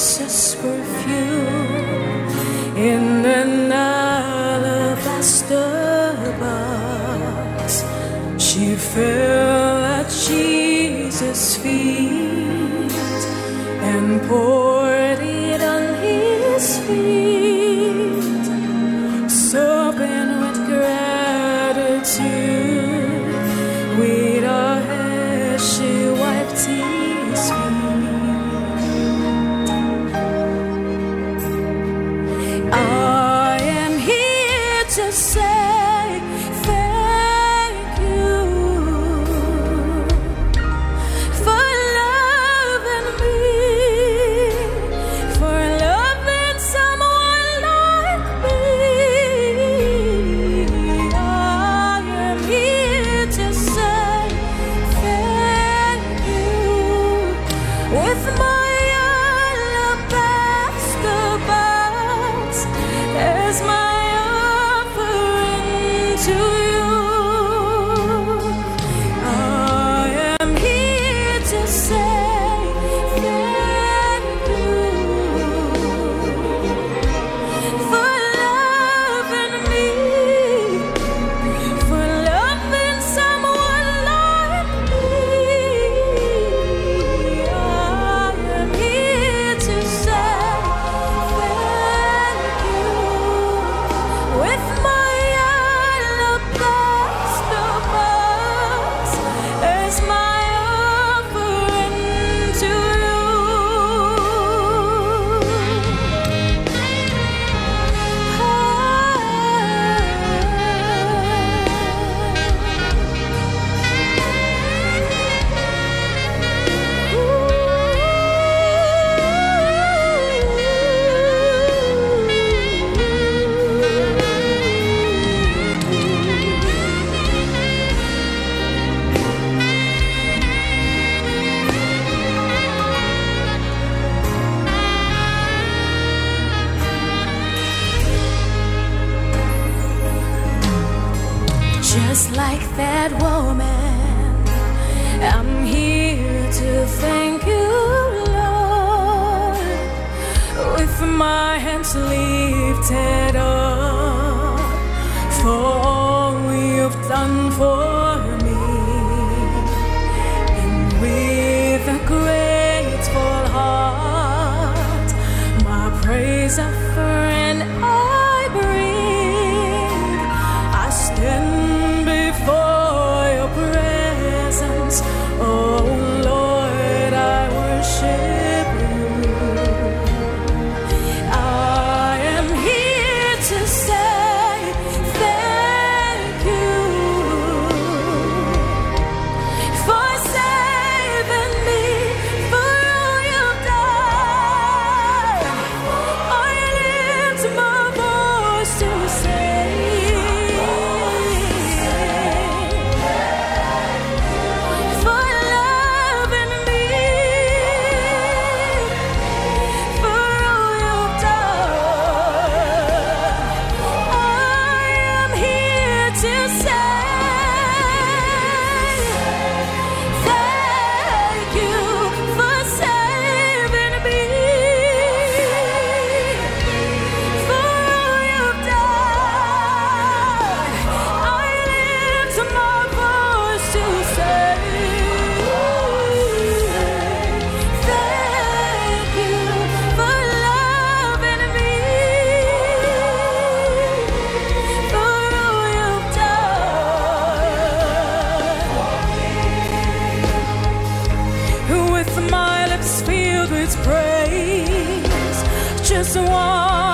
precious perfume in an alabaster box. She fell at Jesus' feet and poured it on his feet, sobbing with gratitude. With her hair she wiped his feet. I am here to say thank you for loving me, for loving someone like me. I am here to say thank you with my alabaster box as my offering to you. I am here to say thank you for loving me, for loving someone like me. I am here to say thank you with my alabaster box as my offering to you. Just like that woman, I'm here to thank you, Lord, with my hands lifted up for all you've done for me, and with a grateful heart, my praise offering I bring. I stand before your presence, oh Lord, I worship you. I am here to say thank you for saving me, for all you've done. I lift my voice to say for loving me, for all you've done. I am here to say thank you for saving me, for all you've done. I lift my voice to say thank you for loving me, for all you've done. With my lips filled with praise, just one